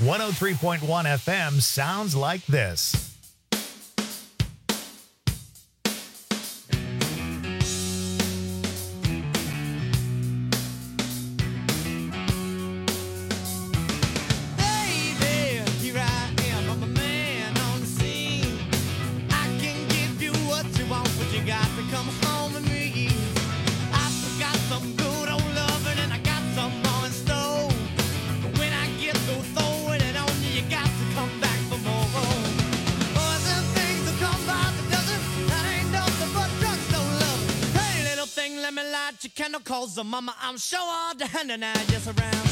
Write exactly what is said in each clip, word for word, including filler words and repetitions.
one oh three point one F M sounds like this. Cause mama, I'm sure all the hand and I just around.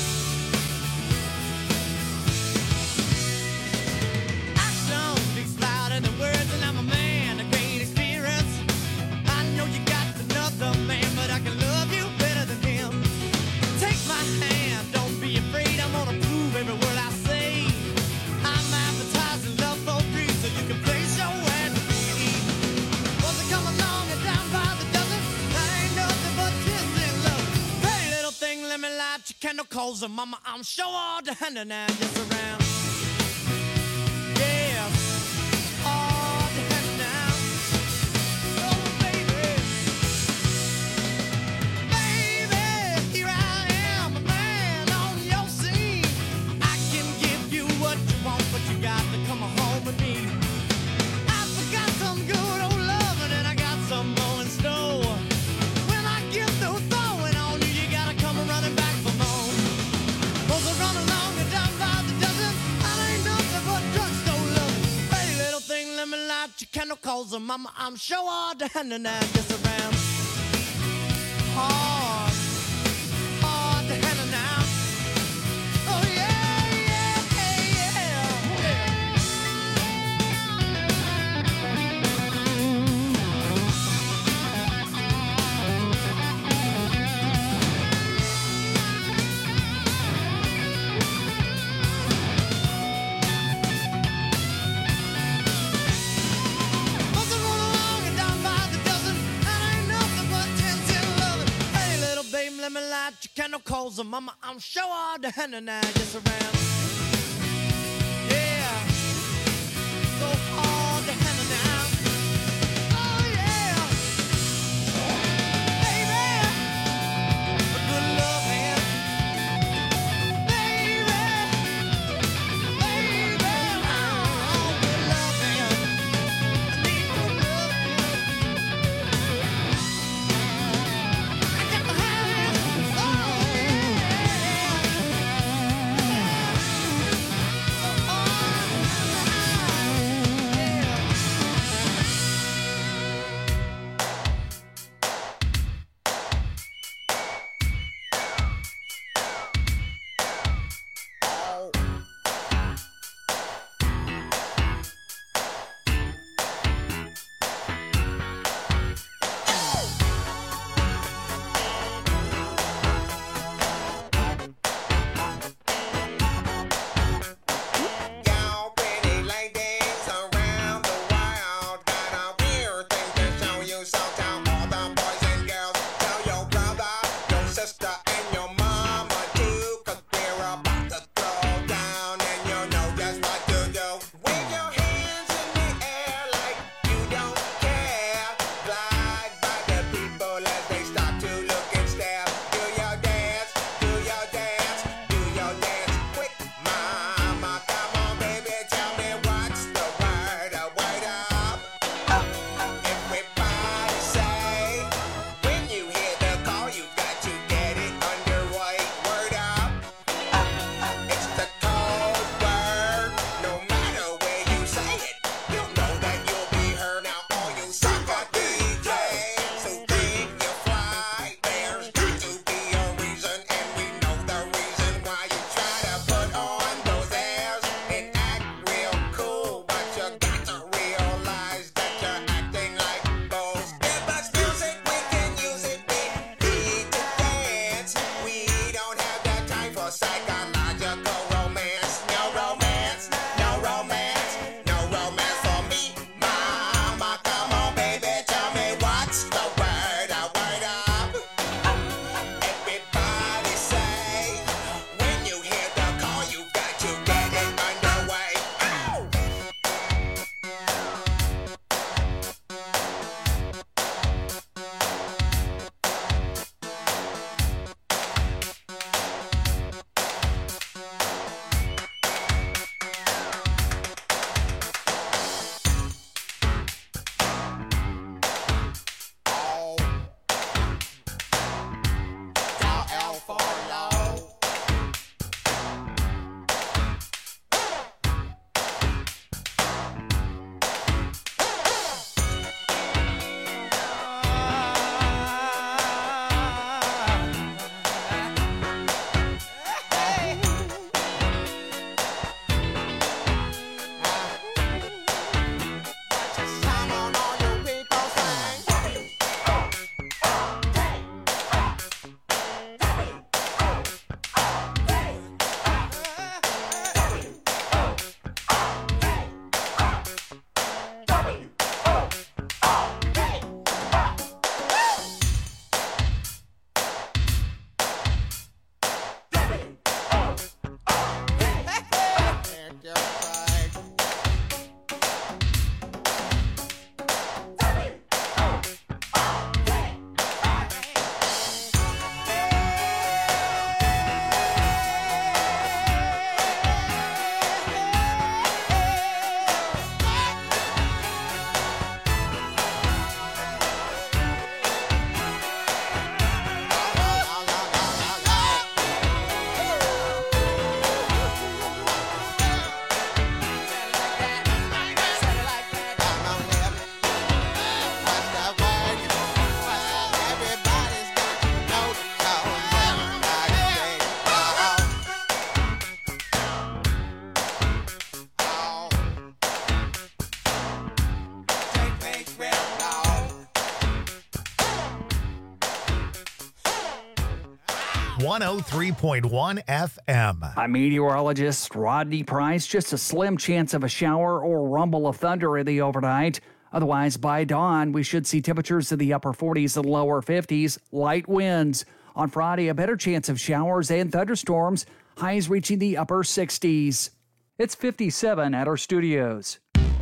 Action speaks louder than words, and I'm a man of great experience. I know you got another man, but I can love you better than him. Take my hand, don't be afraid. I'm gonna prove every word I say. I'm advertising love for free, so you can place your ad with me. Wants to come along and down by the dozen. That ain't nothing but tears. Let me light your candle, cause uh, mama, I'm sure all the hand and I just around. Yeah, all the hand now. Oh, baby. Baby, here I am, a man on your scene. I can give you what you want, but you got to come home with me. I forgot some good old loving, and I got some more in store. When I get through throwing on you, you gotta come running back for more. Cause I run along and down by the dozen. I ain't nothing but drugstore loving. Hey, little thing, let me light your candle, cause uh, mama, I'm sure all the hand and I just around. Hard, hard to handle now. Oh yeah, yeah, yeah, yeah. Let me light your candle, cause uh, mama, I'm sure all the hand and I just around. Yeah, so hard to handle now. Oh yeah, baby, a good love hand. Baby, baby, oh, good love hand. I need good love hand. I got the hand. one oh three point one F M. I'm meteorologist Rodney Price. Just a slim chance of a shower or rumble of thunder in the overnight. Otherwise, by dawn, we should see temperatures in the upper forties and lower fifties, light winds. On Friday, a better chance of showers and thunderstorms, highs reaching the upper sixties. It's fifty-seven at our studios.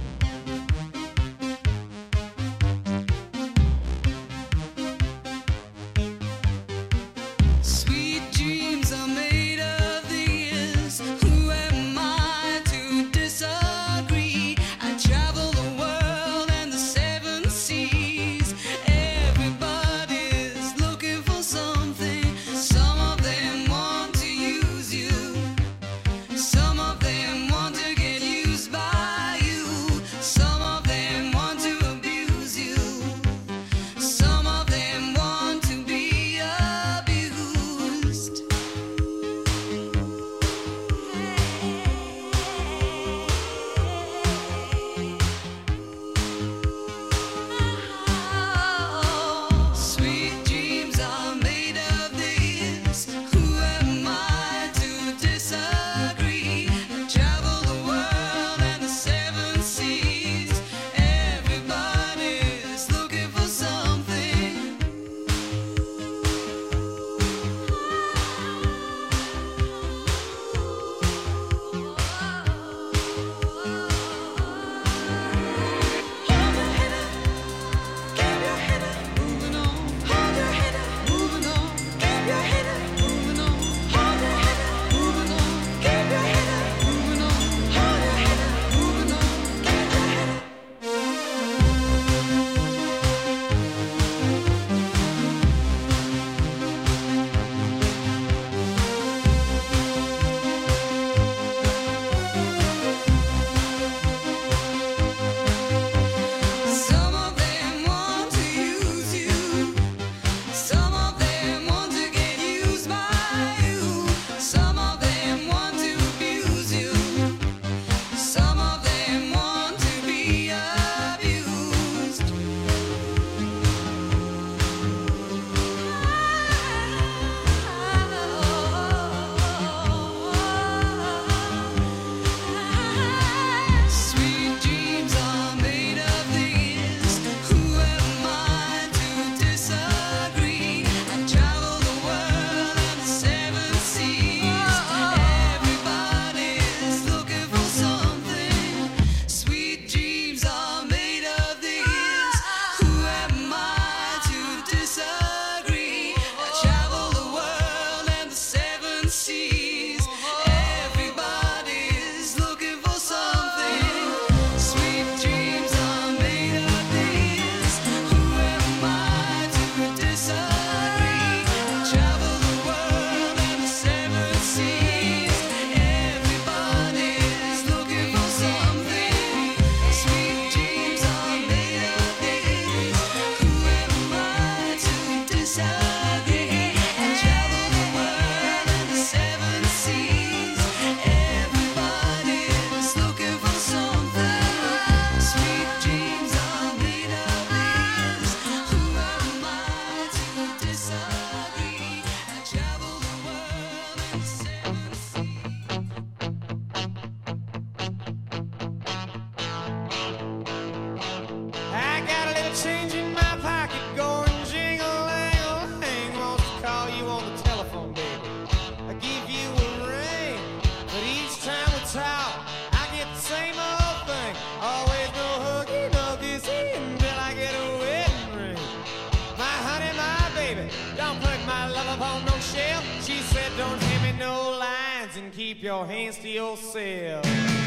Keep your hands to yourself.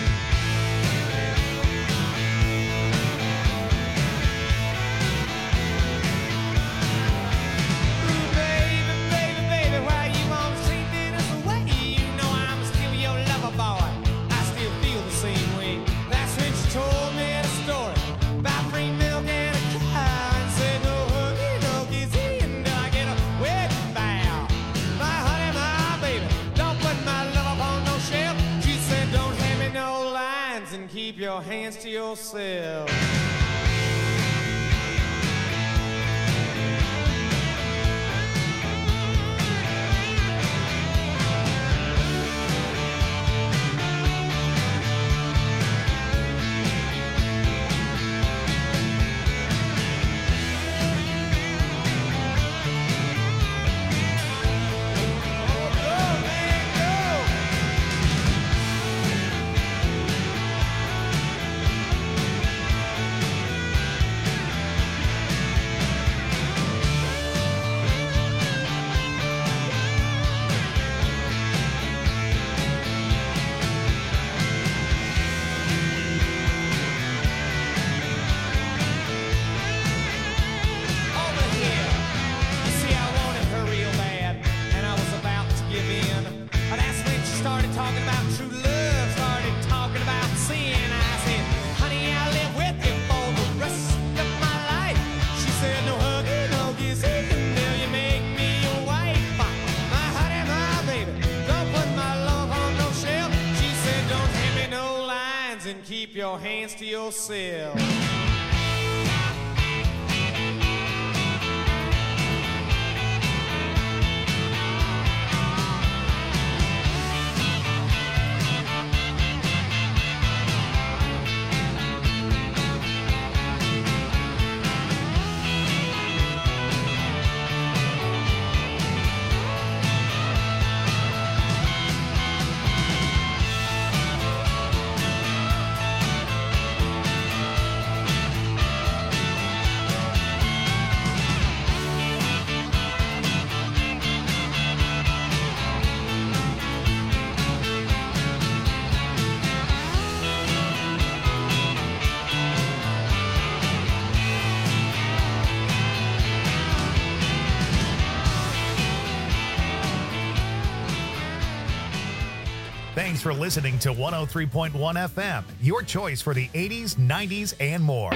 Keep your hands to yourself. keep your hands to yourself. Thanks for listening to one oh three point one F M, your choice for the eighties, nineties, and more.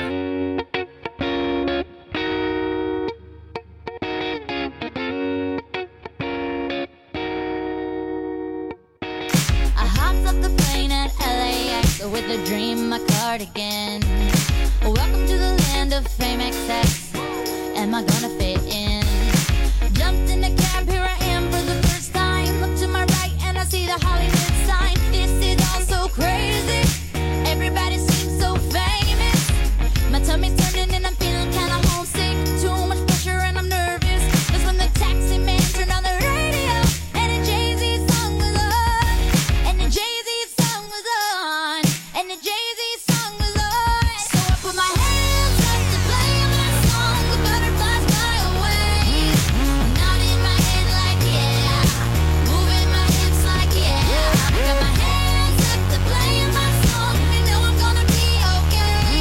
I hopped off the plane at L A X with a dream, my cardigan. Welcome to the land of fame excess. Am I gonna fit in? Jumped in a cab, here I am for the first time. Look to my right and I see the Hollywood sign. This is all so crazy. Everybody seems so famous. My tummy's turning and I'm feeling kinda homesick. Too much pressure and I'm nervous. That's when the taxi man turned on the radio and a Jay-Z song was on. And a Jay-Z song was on. And a Jay-Z song was on. So I put my hands up to play my song. The butterflies fly away. Nodding my head like yeah. Moving my hips like yeah. I got my hands up to play my song. You know I'm gonna be okay.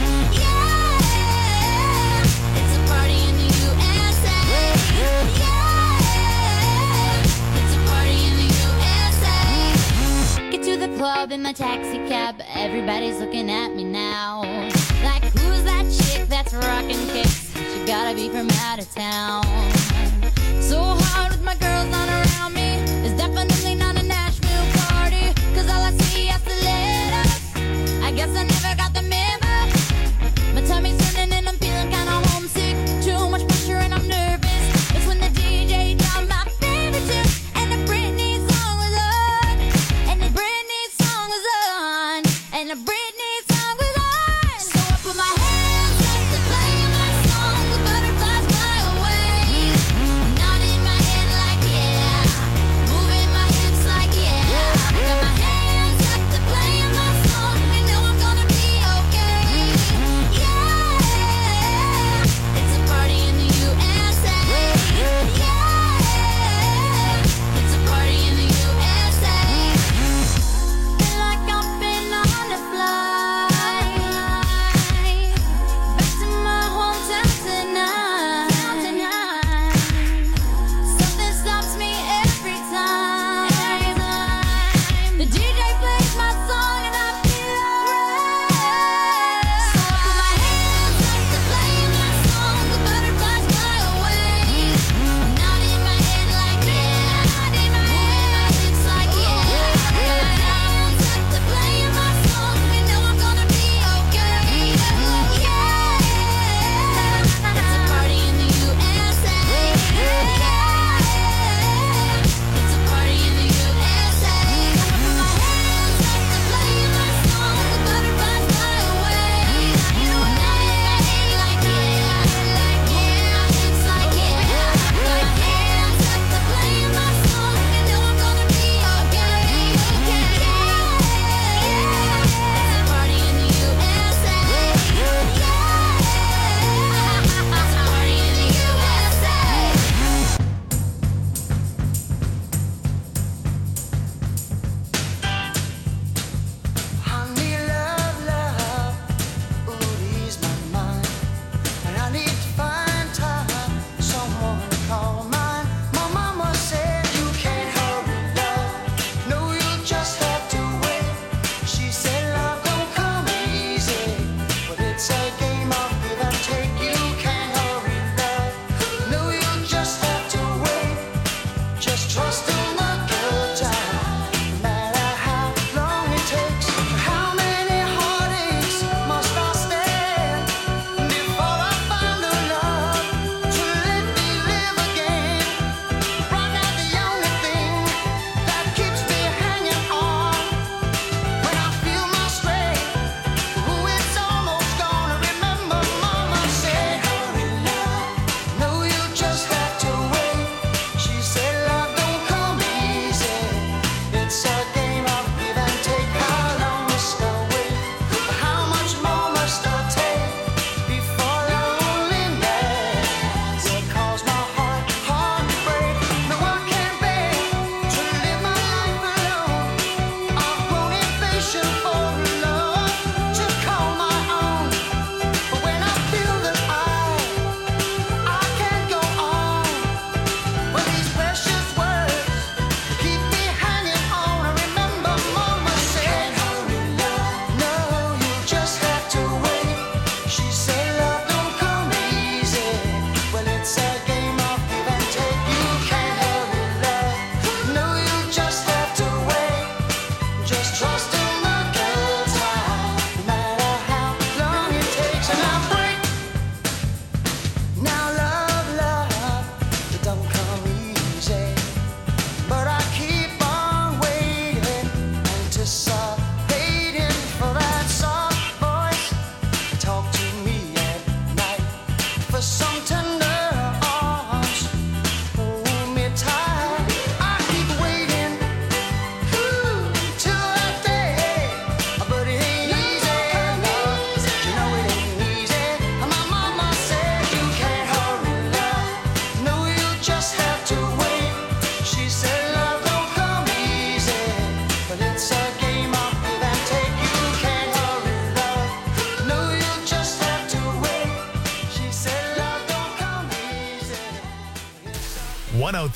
Yeah. It's a party in the U S A. Yeah. It's a party in the U S A. Get to the club in my taxi cab. Everybody's looking at me now. Like, who's that chick that's rocking kicks? She gotta be from out of town. So hard with my girls not around me. It's definitely not a Nashville party. Cause all I see is the letters. I guess I never got the memo. My tummy's turning and I'm feeling kinda homesick. Too much pressure and I'm nervous. It's when the D J dropped my favorite tune. And the Britney song was on. And the Britney song was on. And the Britney song was on. So I put my hands up to play my song. The butterflies fly away. Nodding my head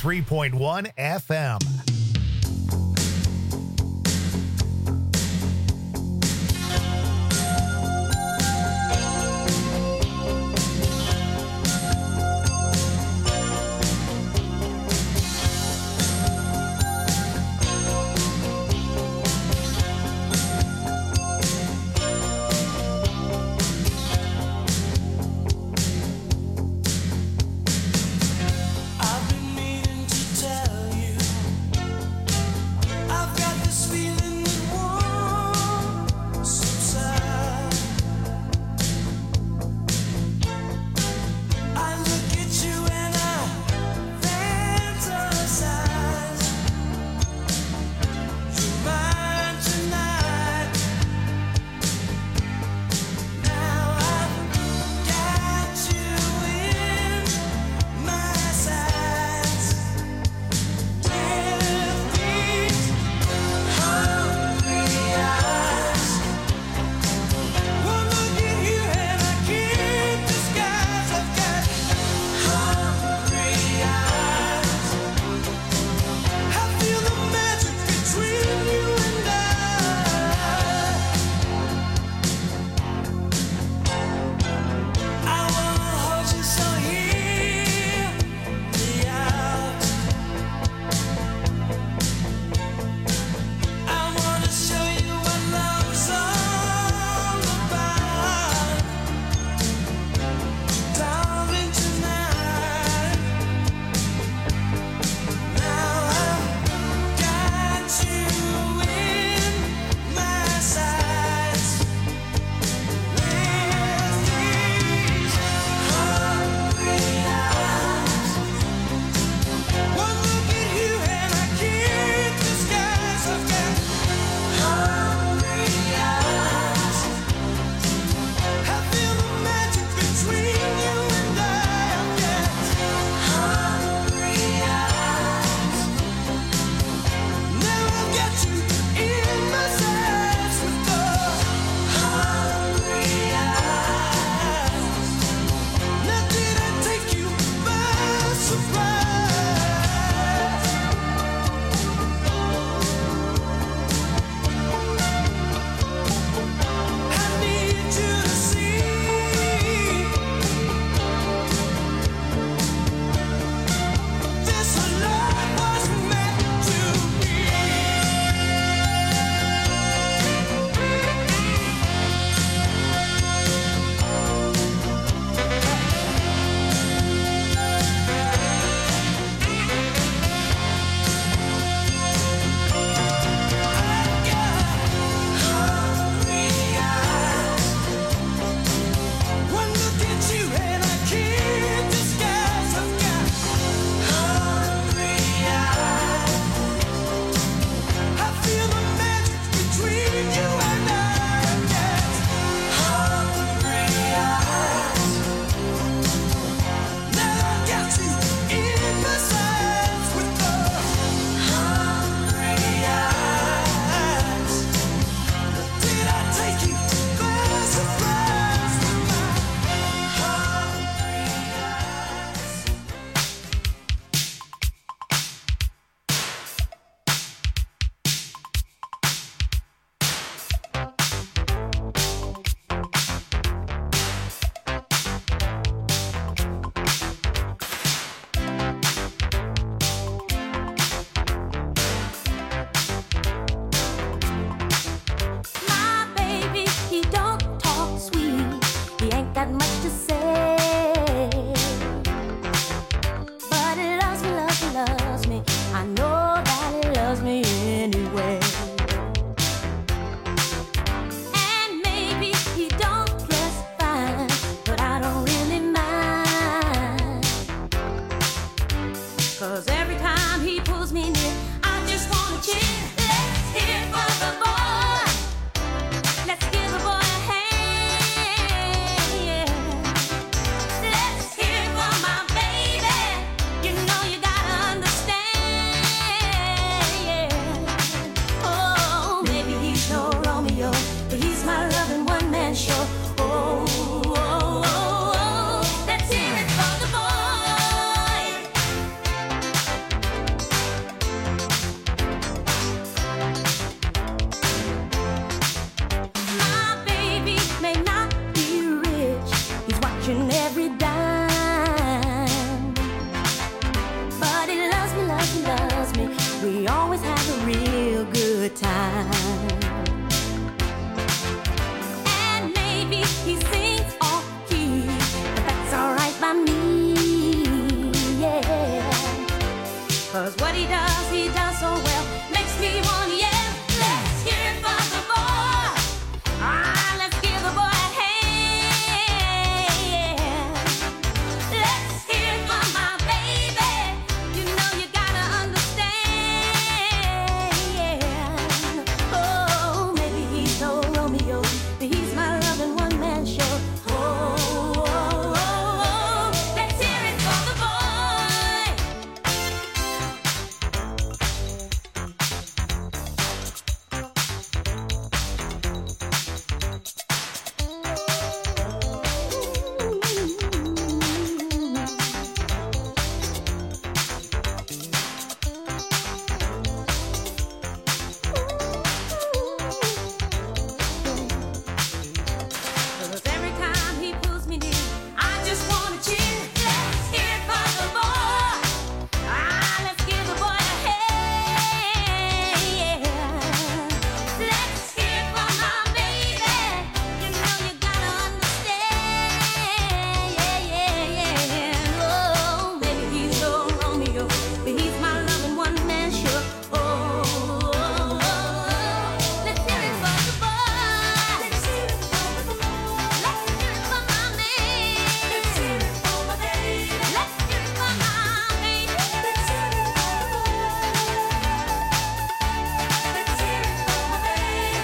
three point one F M. I've been meaning to tell you he does, he does so well. Makes me want to yell. Let's hear it for the boy. Ah, let's give the boy a hand. Let's hear it for my baby. You know you gotta understand. Oh, maybe he's no Romeo, but he's my loving one-man show. Oh, oh, oh, oh. Let's hear it for the boy. Cause every time he pulls me near, I just wanna cheer. Let's hear it for the boy. Ah, let's give the boy a hand. Let's hear it for my baby. You know you gotta understand. Yeah, yeah, yeah. Oh, maybe he's no Romeo, but he's my loving one-man show. Oh, oh, oh, oh. Let's hear it for the boy. Let's hear it for the boy. Let's hear it for my man. Let's hear it for my baby. Let's hear it for my baby. Let's hear it for the boy. Let's hear it for my baby.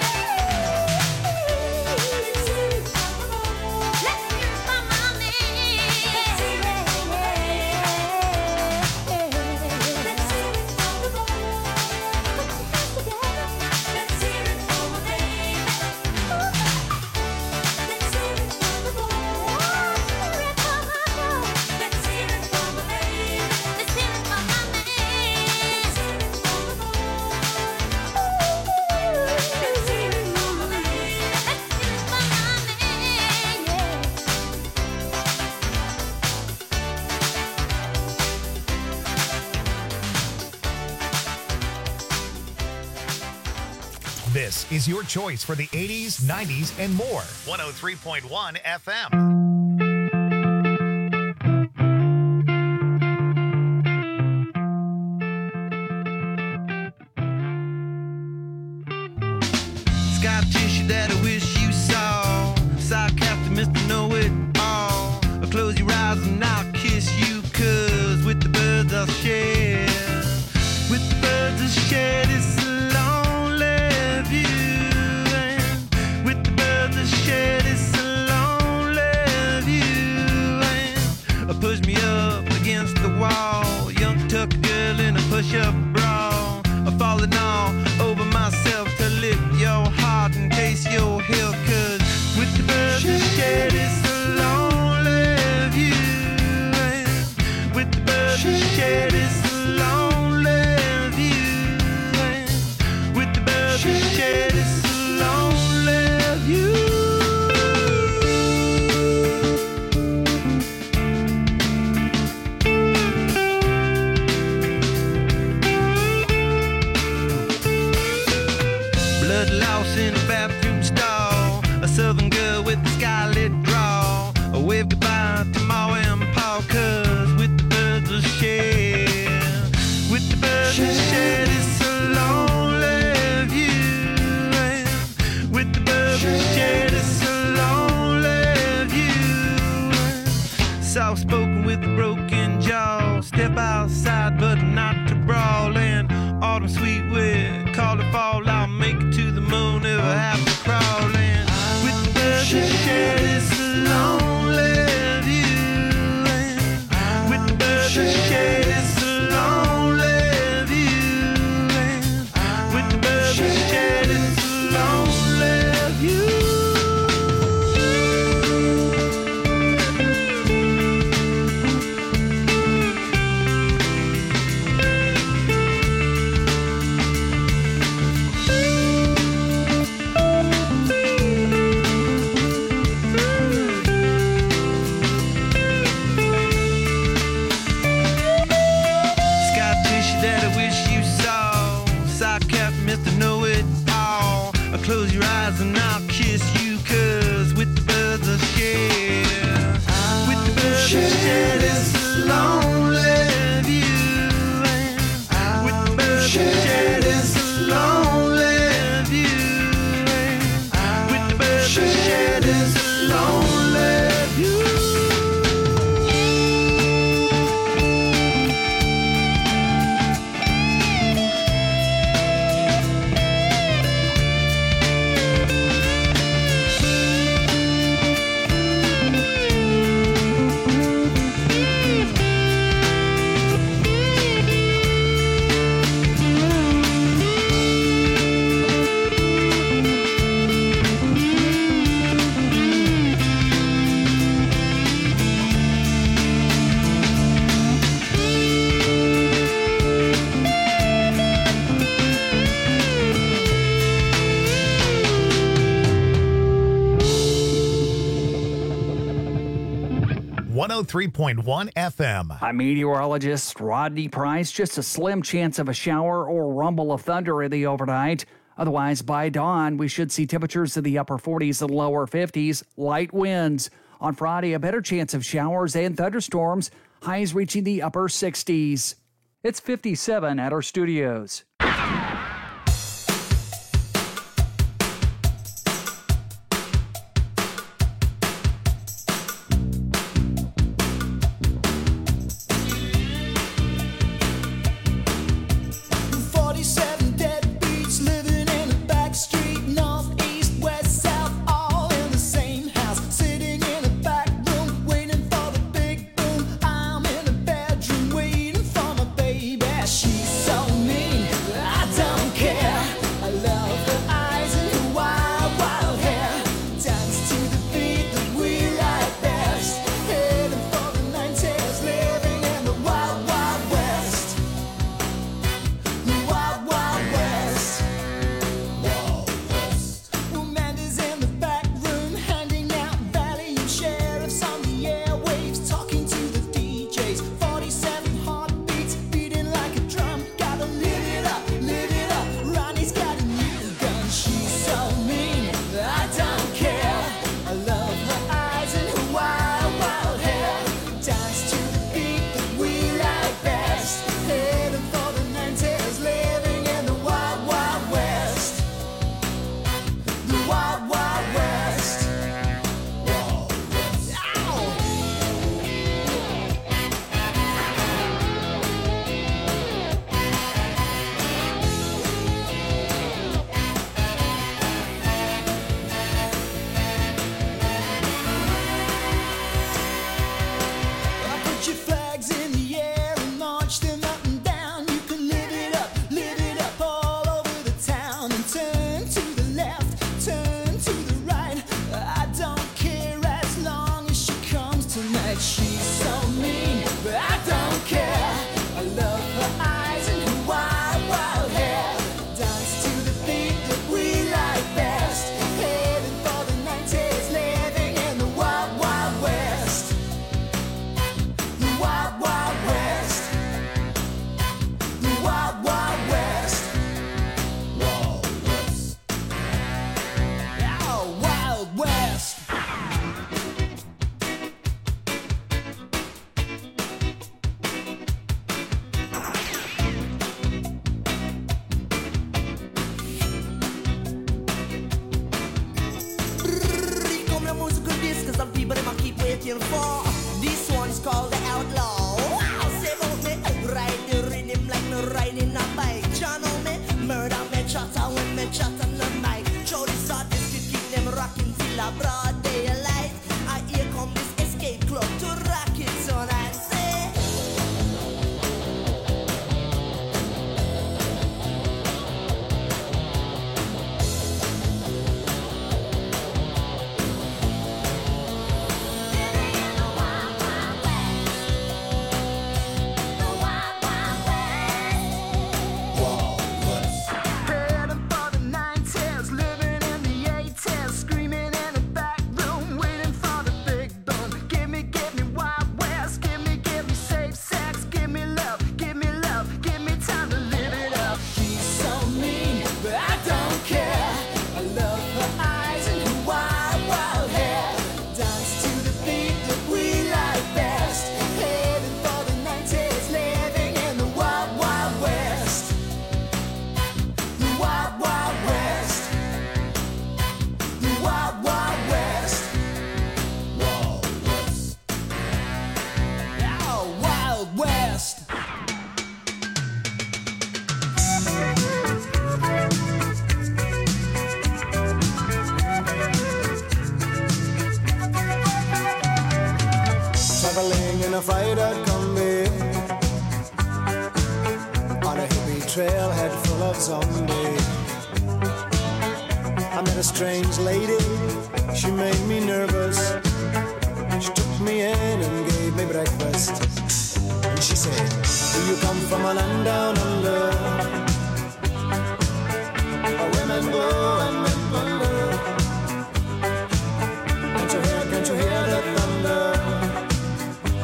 Let's hear it for the boy. Let's hear it for my man. Let's hear it for my baby. Let's hear it for the boy. Put your hands together. Let's hear it for my baby. Let's hear it for the boy. Hear it for my boy. Let's hear it for my baby. Let's hear it for my man. Let's hear it for the boy. Let's hear it for my baby. Let's hear it for my man. Yeah. This is your choice for the eighties, nineties, and more. one oh three point one F M. Scar tissue that I wish you saw. Sarcastic Mister Know-It-All. Close your eyes and I'll kiss you, cause with the birds I'll share. With the birds I'll share this lonely view. And with the birds I'll share this lonely view. And push me up against the wall. Young tuck girl in a push-up bra. Falling all over myself to lift your heart and taste your hill. Cause with the birds I share this lonely view. And with the birds I share this lonely view. And with the birds I share this lonely view. Blood loss in a bathroom stall. A southern girl with a scarlet draw. A wave goodbye to Ma and Pa, cause with the birds I share. With the birds I share this lonely view. And with the birds I share this lonely view. Soft spoken with a broken jaw. Step outside but not to brawl. And autumn sweet with call it fall. I'll make it to the moon if I have to crawl. And with the birds I share this lonely view. And with the birds I share this lonely view. And with the birds I share this lonely view. oh three point one F M. I'm meteorologist Rodney Price. Just a slim chance of a shower or rumble of thunder in the overnight. Otherwise, by dawn, we should see temperatures in the upper forties and lower fifties, light winds. On Friday, a better chance of showers and thunderstorms, highs reaching the upper sixties. It's fifty-seven at our studios. forty-seven deadbeats living in a back street, north, east, west, south, all in the same house. Sitting in a back room, waiting for the big boom. I'm in a bedroom, waiting for my baby. She's so mean, I don't care. I love her eyes and her wild, wild hair. Dance to the beat that we like best. Heading for the nineties, living in the wild, wild west. The wild, wild west. Wild west. Amanda's in the back room, handing out value sheriffs on the airwaves, talking to the D Js. forty-seven heartbeats, beating like a drum. Gotta live it up, live it up. Ronnie's got a new gun. She's so mean, I don't care. I love her eyes and her wild, wild hair. Dance to the beat that we like best. Heading for the nineties, living in the wild, wild west. The wild, wild west. Wild west. Ow! Put your flags in the air and march them up and down. You can live it up, live it up all over the town. And turn to the left, turn to the right. I don't care as long as she comes tonight. She's so mean, but I don't care. I love her eyes and her wild, wild hair. Dance to the beat that we like best. Heading for the nineties, living in the wild, wild west. The wild, wild west. The wild, wild west. Wild west. Oh, wild west. Come la musical disc, cause some people them a keep waiting for. This one is called the Outlaw. Wow, say about me, ride the rhythm like me riding a bike. Channel me, murder me, chatter when me chat on the mic. Show this artist to keep them rocking till a broad daylight. And here come this escape club to rock it so I say. Heading for the nineties, living in the eighties, screaming in the back room, waiting for the big boom. Give me, give me Wild West, give me, give me safe sex, give me love, give me love, give me time to live it up. She's so mean, but I don't care. I love her eyes and her wild, wild hair. Dance to the beat that we like best. Heading for the nineties, living in the wild, wild west. The wild, wild west. The wild, wild west. Wild west. Oh, wild west. Traveling in a freighter combi on a hippie trailhead full of zombies. I met a strange lady, she made me nervous. She took me in and gave me breakfast. And she said, do you come from a land down under? Where women go and men wonder. Can't you hear, can't you hear the thunder?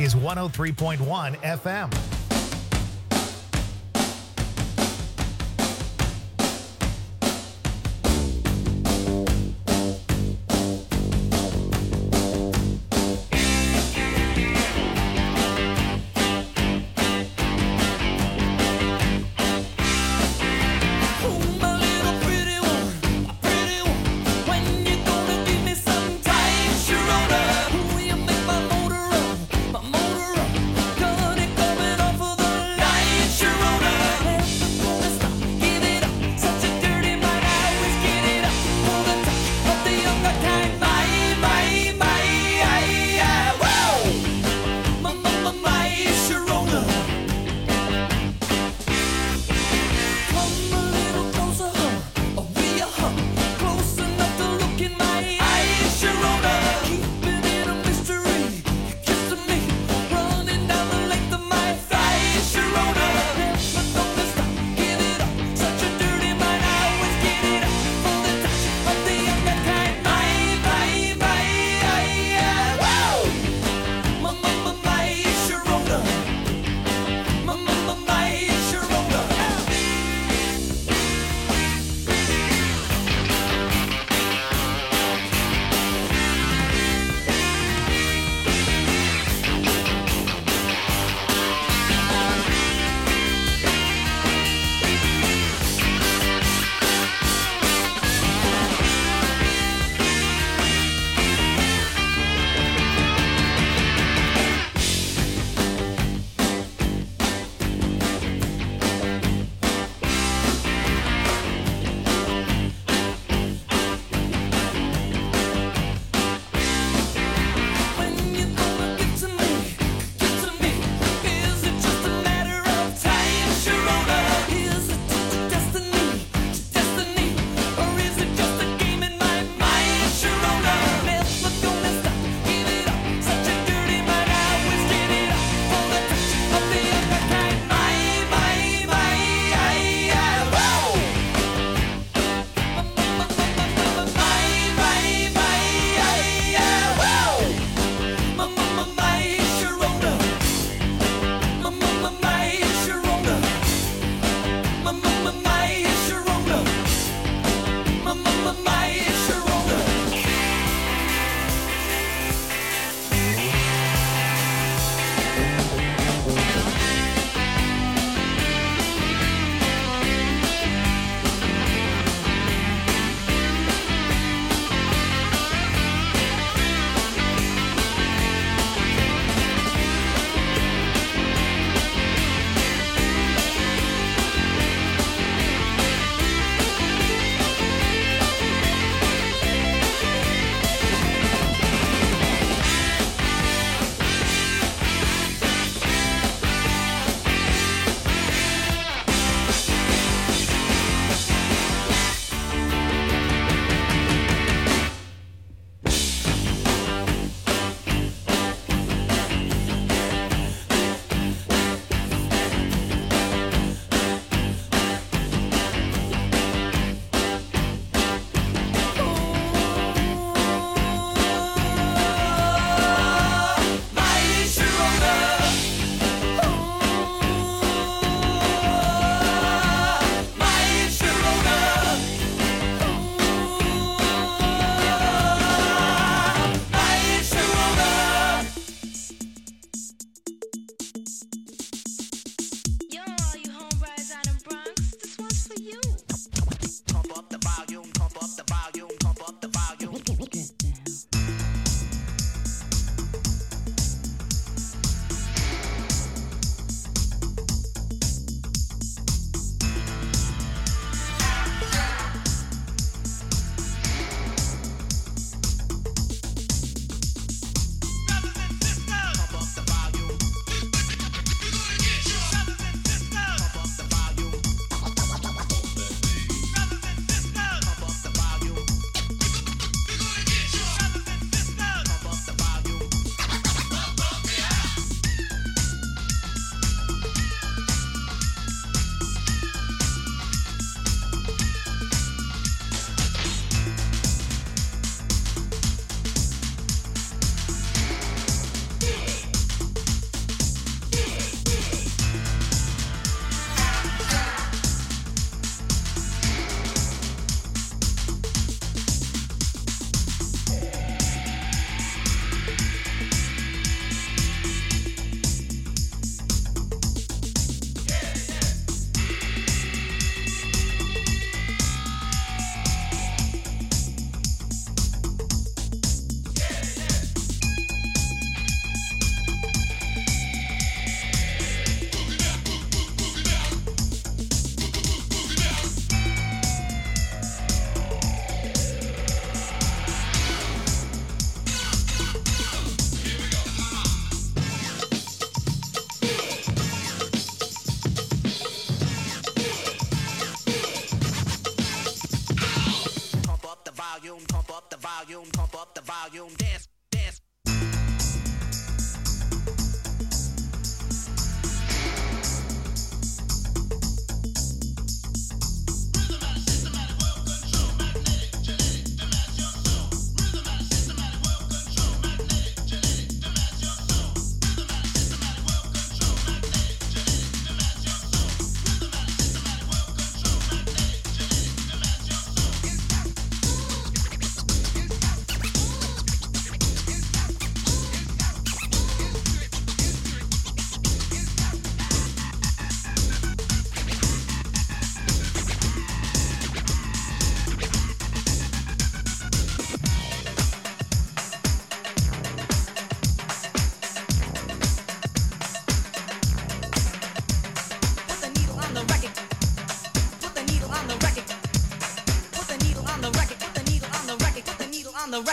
is one oh three point one F M.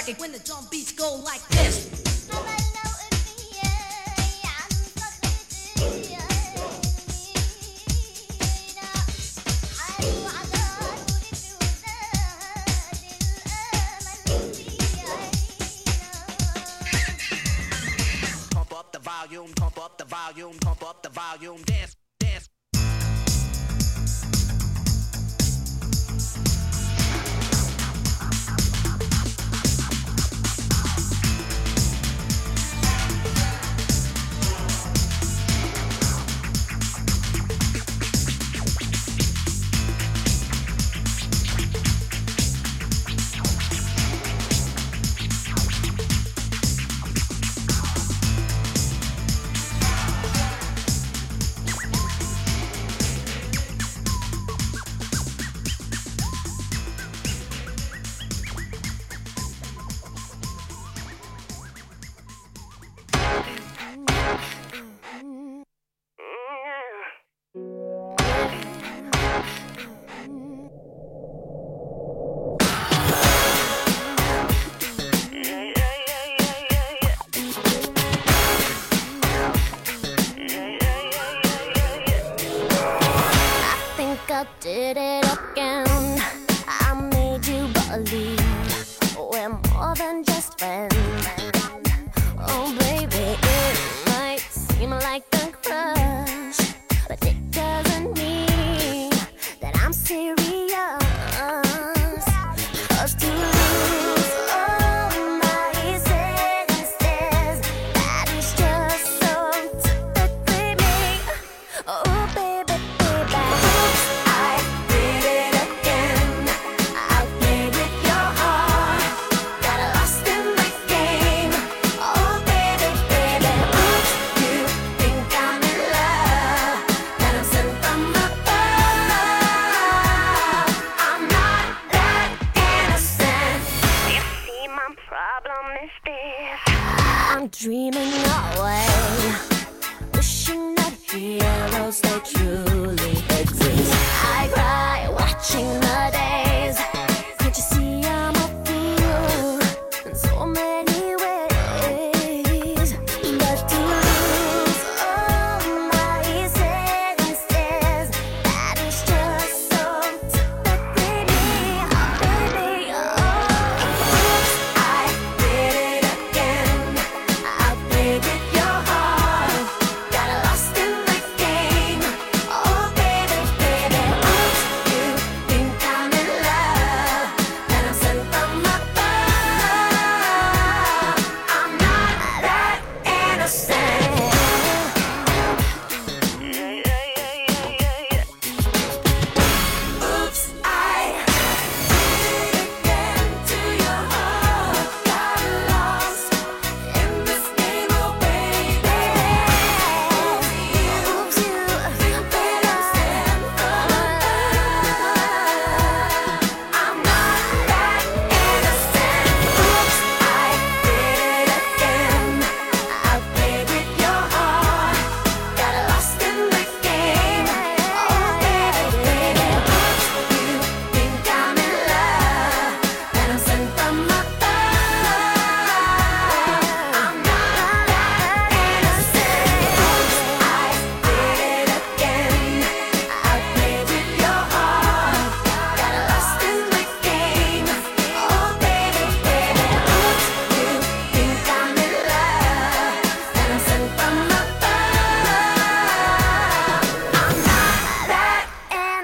like it when the drum beats go like this. Pump up the volume, pump up the volume, pump up the volume, dance, dance. I did it again. I made you believe we're more than just friends. Oh baby, it might seem like a crush, but it doesn't mean that I'm serious. 'Cause to lose all my senses, that is just so typically me. Oh baby, baby, I did it again. I played with your heart, got lost in my game. Oh baby, baby, oops, you think I'm in love, that I'm sent from above. I'm not that innocent. You see, my problem is this: I'm dreaming away, wishing that heroes they truly exist. I cry watching the days. Can't you see I'm a fool in so many ways? But to lose all my senses, that is just so typically me. Oh baby, oh, oops, I did it again. I played with your heart, got lost in my game. Oh baby, baby, oops, you think I'm in love, that I'm sent from above. I'm not that innocent. Oops, I did it again to your heart, got lost in this game, oh baby. Oops, you think that I'm sent from above. I'm not that innocent. Oops, I did it again. I played with your heart, got lost in the game. Oh baby, baby, oops, you think I'm in love, that I'm sent from above. I'm not that innocent. Oops, I did it again. I played with your heart, got lost in the game. Oh baby, baby, oops, you think I'm in love, that I'm sent from above. I'm not that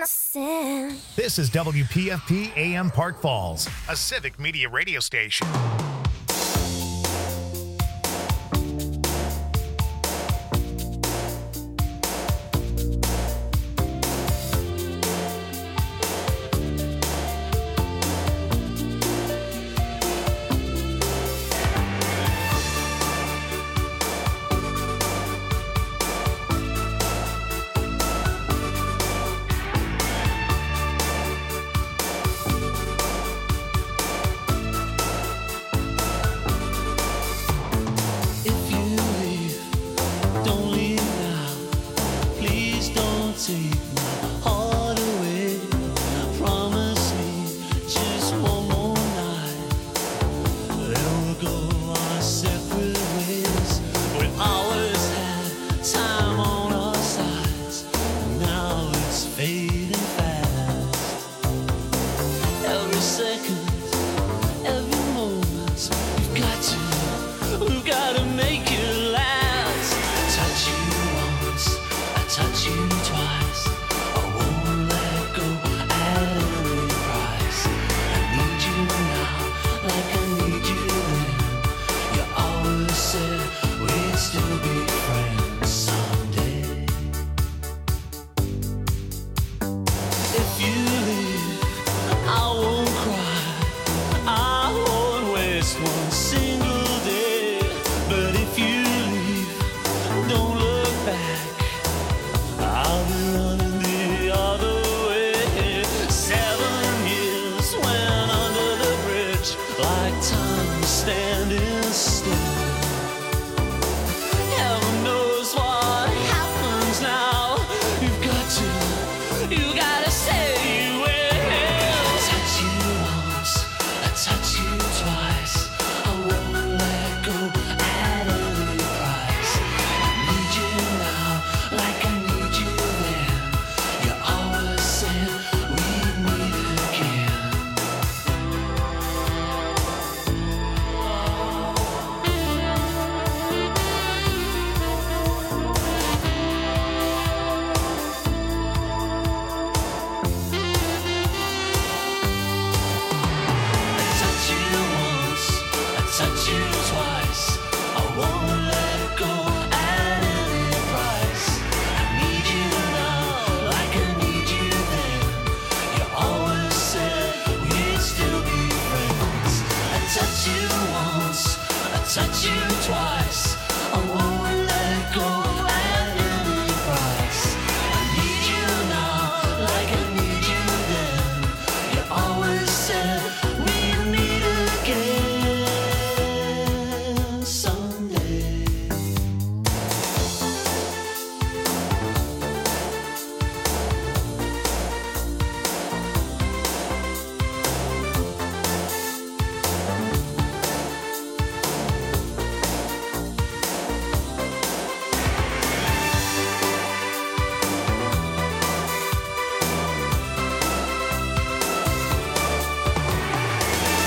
innocent. This is W P F P A M Park Falls, a civic media radio station.